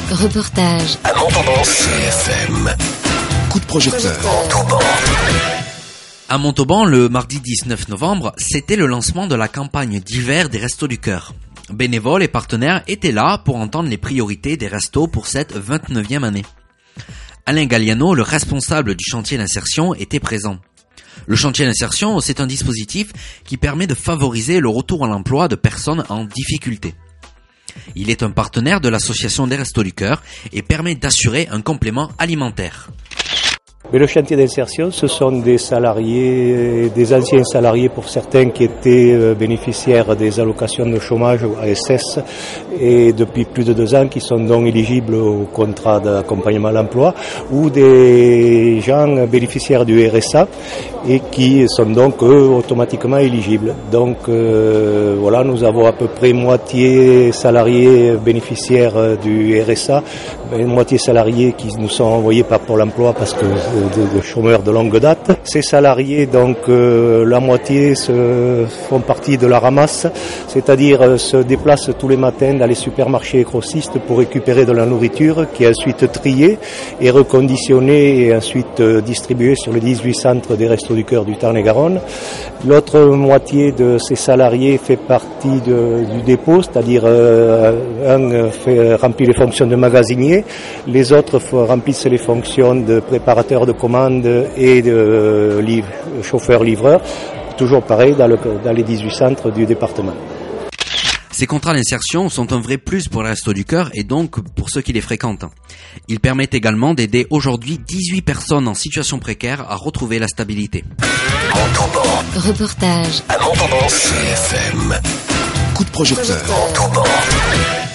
Reportage. À Montauban. CFM. Coup de projecteur. Montauban. À Montauban, le mardi 19 novembre, c'était le lancement de la campagne d'hiver des Restos du Cœur. Bénévoles et partenaires étaient là pour entendre les priorités des restos pour cette 29e année. Alain Galliano, le responsable du chantier d'insertion, était présent. Le chantier d'insertion, c'est un dispositif qui permet de favoriser le retour à l'emploi de personnes en difficulté. Il est un partenaire de l'association des Restos du Cœur et permet d'assurer un complément alimentaire. Mais le chantier d'insertion, ce sont des salariés, des anciens salariés pour certains qui étaient bénéficiaires des allocations de chômage ou ASS et depuis plus de 2 ans qui sont donc éligibles au contrat d'accompagnement à l'emploi ou des gens bénéficiaires du RSA et qui sont donc eux automatiquement éligibles. Donc voilà, nous avons à peu près moitié salariés bénéficiaires du RSA, moitié salariés qui nous sont envoyés par Pôle emploi parce que de chômeurs de longue date. Ces salariés, donc la moitié font partie de la ramasse, c'est-à-dire se déplacent tous les matins dans les supermarchés et grossistes pour récupérer de la nourriture qui est ensuite triée et reconditionnée et ensuite distribuée sur les 18 centres des Restos du Cœur du Tarn-et-Garonne. L'autre moitié de ces salariés fait partie du dépôt, c'est-à-dire remplit les fonctions de magasinier, les autres remplissent les fonctions de préparateur de commandes et de chauffeur-livreur, toujours pareil dans les 18 centres du département. Ces contrats d'insertion sont un vrai plus pour les Restos du Cœur et donc pour ceux qui les fréquentent. Ils permettent également d'aider aujourd'hui 18 personnes en situation précaire à retrouver la stabilité. Montauban. Reportage. À Montauban. CFM. Coup de projecteur. Montauban.